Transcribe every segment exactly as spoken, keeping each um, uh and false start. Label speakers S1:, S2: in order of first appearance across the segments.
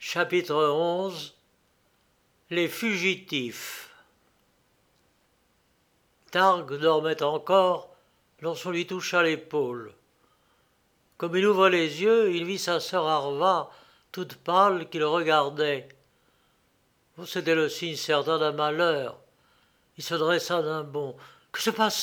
S1: Chapitre onze. Les fugitifs. Targ dormait encore lorsqu'on lui toucha l'épaule. Comme il ouvrait les yeux, il vit sa sœur Arva, toute pâle, qui le regardait. C'était le signe certain d'un malheur. Il se dressa d'un bond. « Que se passe-t-il » ?«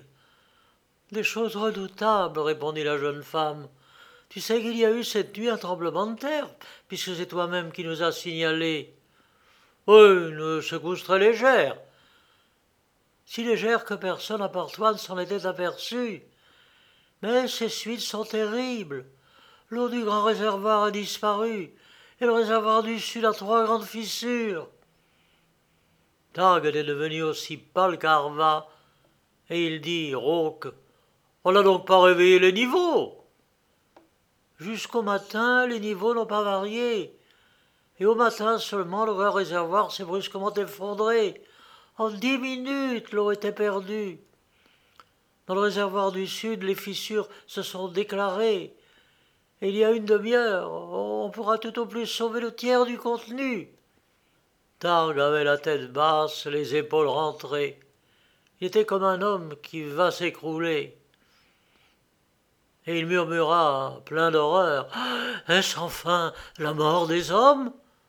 S1: Des choses redoutables, » répondit la jeune femme. « Tu sais qu'il y a eu cette nuit un tremblement de terre, puisque c'est toi-même qui nous as signalé. »« Oui, une secousse très légère. »« Si légère que personne à part toi ne s'en était aperçu. Mais ces suites sont terribles. L'eau du grand réservoir a disparu, et le réservoir du sud a trois grandes fissures. » Targ était devenu aussi pâle qu'Arva, et il dit, rauque, « On n'a donc pas réveillé les niveaux ?» Jusqu'au matin, les niveaux n'ont pas varié, et au matin seulement, le grand réservoir s'est brusquement effondré. En dix minutes, l'eau était perdue. Dans le réservoir du sud, les fissures se sont déclarées, et il y a une demi-heure, on pourra tout au plus sauver le tiers du contenu. Targ avait la tête basse, les épaules rentrées. Il était comme un homme qui va s'écrouler. Et il murmura, plein d'horreur, « Est-ce enfin la mort des hommes ?»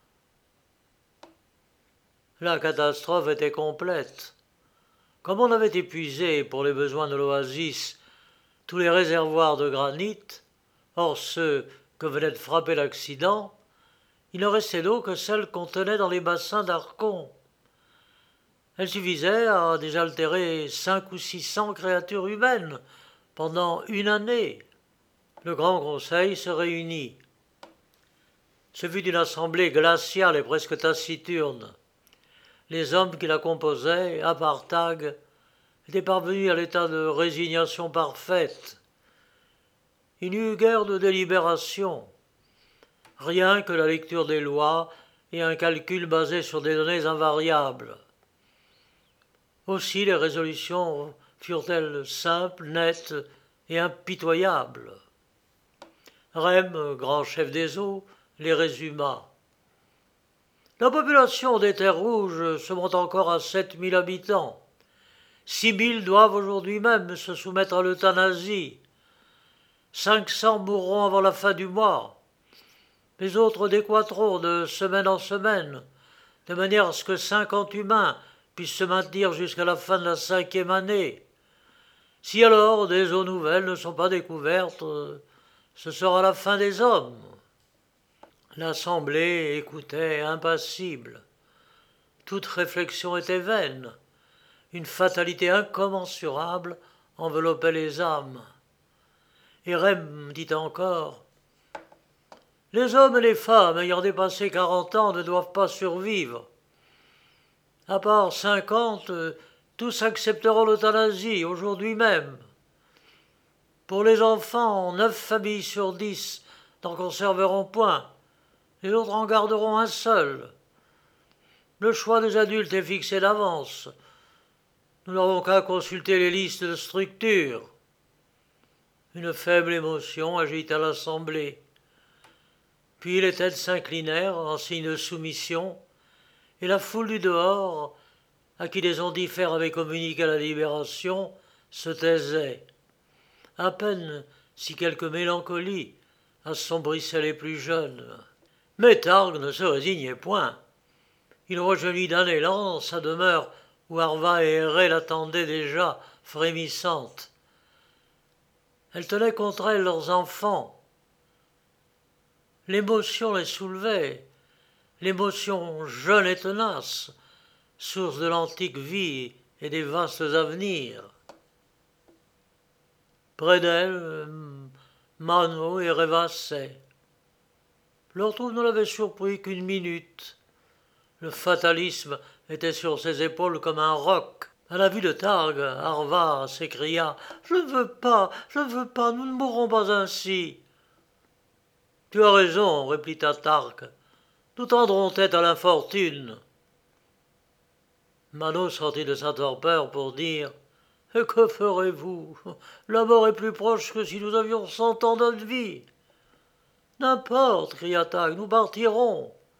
S1: La catastrophe était complète. Comme on avait épuisé, pour les besoins de l'oasis, tous les réservoirs de granit, hors ceux que venait de frapper l'accident, il ne restait d'eau que celle qu'on tenait dans les bassins d'Archon. Elle suffisait à désaltérer cinq ou six cents créatures humaines pendant une année. Le Grand Conseil se réunit. Ce fut une assemblée glaciale et presque taciturne. Les hommes qui la composaient, à part Targ, étaient parvenus à l'état de résignation parfaite. Il n'y eut guère de délibération, rien que la lecture des lois et un calcul basé sur des données invariables. Aussi les résolutions furent-elles simples, nettes et impitoyables. Rem, grand chef des eaux, les résuma. La population des terres rouges se monte encore à sept mille habitants. Six mille doivent aujourd'hui même se soumettre à l'euthanasie. Cinq cents mourront avant la fin du mois. Les autres décroîtront de semaine en semaine, de manière à ce que cinquante humains puissent se maintenir jusqu'à la fin de la cinquième année. Si alors des eaux nouvelles ne sont pas découvertes, ce sera la fin des hommes. L'assemblée écoutait impassible. Toute réflexion était vaine. Une fatalité incommensurable enveloppait les âmes. Et Rem dit encore, « Les hommes et les femmes ayant dépassé quarante ans ne doivent pas survivre. À part cinquante, tous accepteront l'euthanasie aujourd'hui même. Pour les enfants, neuf familles sur dix n'en conserveront point. Les autres en garderont un seul. Le choix des adultes est fixé d'avance. Nous n'avons qu'à consulter les listes de structure. » Une faible émotion agita l'assemblée. Puis les têtes s'inclinèrent en signe de soumission, et la foule du dehors, à qui les ondifères avaient communiqué la libération, se taisait. À peine si quelque mélancolie assombrissait les plus jeunes. Mais Targ ne se résignait point. Il rejoignit d'un élan sa demeure où Arva et Héré l'attendaient déjà, frémissante. Elle tenait contre elle leurs enfants. L'émotion les soulevait, l'émotion jeune et tenace, source de l'antique vie et des vastes avenirs. Près d'elle, Mano et rêvassait. Leur troupe ne l'avait surpris qu'une minute. Le fatalisme était sur ses épaules comme un roc. À la vue de Targ, Arva s'écria « Je ne veux pas, je ne veux pas, nous ne mourrons pas ainsi. » « Tu as raison, » répliqua Targ. « Nous tendrons tête à l'infortune. » Mano sortit de sa torpeur pour dire « Et que ferez-vous ? La mort est plus proche que si nous avions cent ans de vie. » « N'importe, » cria Targ, « nous partirons.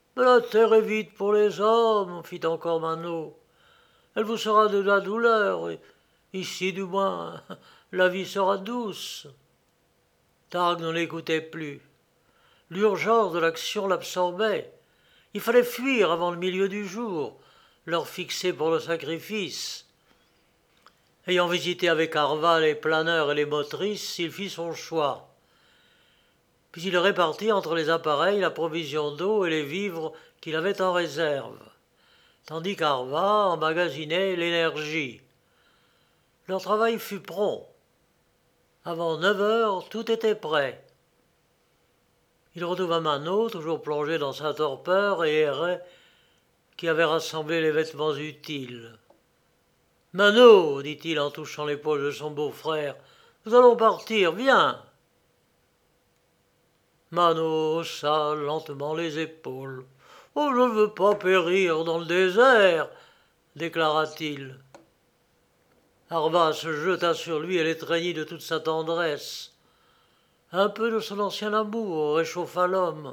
S1: Mais la terre est vide pour les hommes, fit encore Manot. Elle vous sera de la douleur, et ici du moins la vie sera douce. Targue ne l'écoutait plus. L'urgence de l'action l'absorbait. Il fallait fuir avant le milieu du jour, l'heure fixée pour le sacrifice. Ayant visité avec Arva les planeurs et les motrices, il fit son choix. Puis il répartit entre les appareils la provision d'eau et les vivres qu'il avait en réserve, tandis qu'Arva emmagasinait l'énergie. Leur travail fut prompt. Avant neuf heures, tout était prêt. Il retrouva Manot, toujours plongé dans sa torpeur, et Héret, qui avait rassemblé les vêtements utiles. « Manot, dit-il en touchant l'épaule de son beau-frère, nous allons partir, viens !» Manot haussa lentement les épaules. « Oh, je ne veux pas périr dans le désert, déclara-t-il. Arva se jeta sur lui et l'étreignit de toute sa tendresse. Un peu de son ancien amour réchauffa l'homme.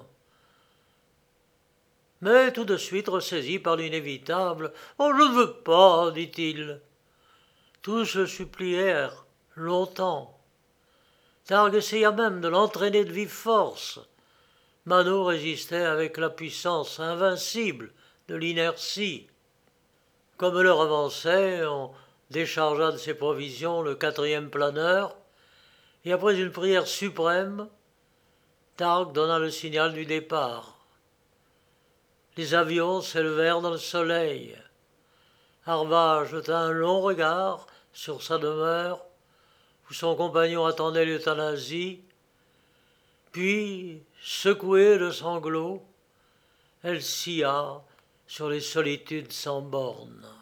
S1: Mais tout de suite ressaisi par l'inévitable, « Oh, je ne veux pas, dit-il. » Tous se supplièrent longtemps. Targue essaya même de l'entraîner de vive force. Manot résistait avec la puissance invincible de l'inertie. Comme l'heure avançait, on déchargea de ses provisions le quatrième planeur, et après une prière suprême, Targue donna le signal du départ. Les avions s'élevèrent dans le soleil. Arva jeta un long regard sur sa demeure, où son compagnon attendait l'euthanasie, puis, secouée de sanglots, elle scia sur les solitudes sans bornes.